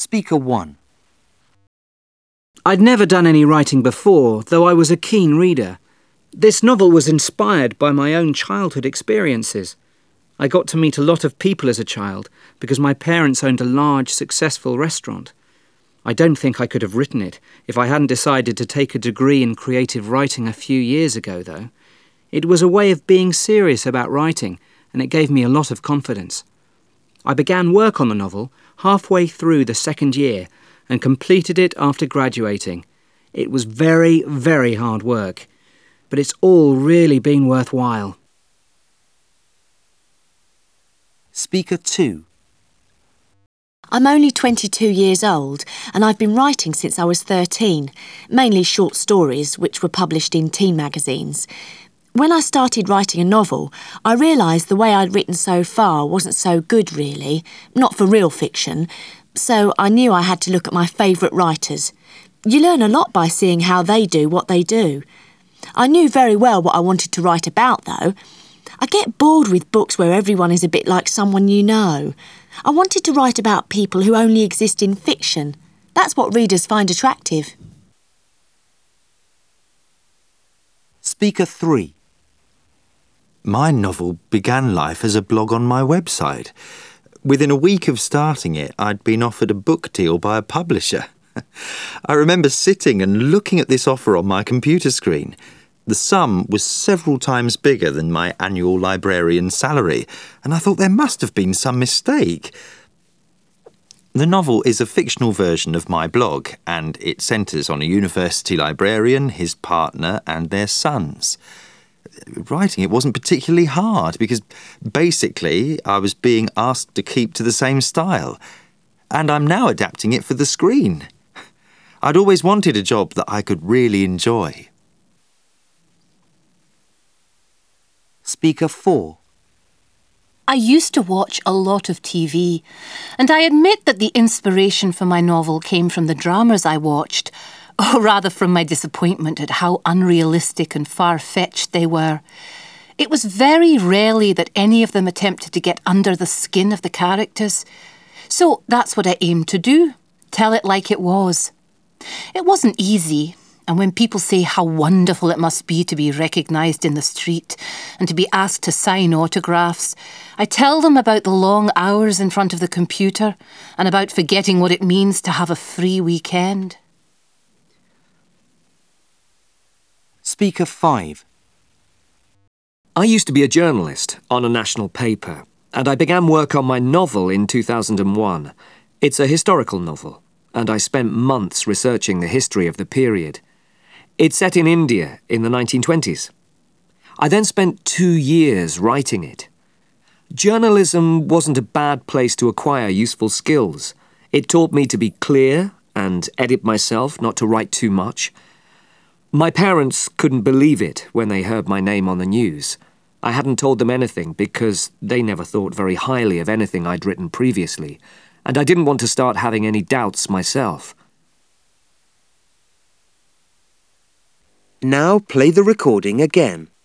Speaker 1. I'd never done any writing before, though I was a keen reader. This novel was inspired by my own childhood experiences. I got to meet a lot of people as a child because my parents owned a large, successful restaurant. I don't think I could have written it if I hadn't decided to take a degree in creative writing a few years ago, though. It was a way of being serious about writing, and it gave me a lot of confidence. I began work on the novel halfway through the second year and completed it after graduating. It was very, very hard work, but it's all really been worthwhile. Speaker 2. I'm only 22 years old and I've been writing since I was 13, mainly short stories which were published in teen magazines. When I started writing a novel, I realised the way I'd written so far wasn't so good really, not for real fiction, so I knew I had to look at my favourite writers. You learn a lot by seeing how they do what they do. I knew very well what I wanted to write about though. I get bored with books where everyone is a bit like someone you know. I wanted to write about people who only exist in fiction. That's what readers find attractive. Speaker 3. My novel began life as a blog on my website. Within a week of starting it, I'd been offered a book deal by a publisher. I remember sitting and looking at this offer on my computer screen. The sum was several times bigger than my annual librarian salary, and I thought there must have been some mistake. The novel is a fictional version of my blog, and it centres on a university librarian, his partner, and their sons. Writing it wasn't particularly hard because basically I was being asked to keep to the same style, and I'm now adapting it for the screen. I'd always wanted a job that I could really enjoy. Speaker 4. I used to watch a lot of TV, and I admit that the inspiration for my novel came from the dramas I watched, or rather from my disappointment at how unrealistic and far-fetched they were. It was very rarely that any of them attempted to get under the skin of the characters. So that's what I aimed to do, tell it like it was. It wasn't easy, and when people say how wonderful it must be to be recognised in the street and to be asked to sign autographs, I tell them about the long hours in front of the computer and about forgetting what it means to have a free weekend. Speaker 5. I used to be a journalist on a national paper, and I began work on my novel in 2001. It's a historical novel, and I spent months researching the history of the period. It's set in India in the 1920s. I then spent 2 years writing it. Journalism wasn't a bad place to acquire useful skills. It taught me to be clear and edit myself, not to write too much. My parents couldn't believe it when they heard my name on the news. I hadn't told them anything because they never thought very highly of anything I'd written previously, and I didn't want to start having any doubts myself. Now play the recording again.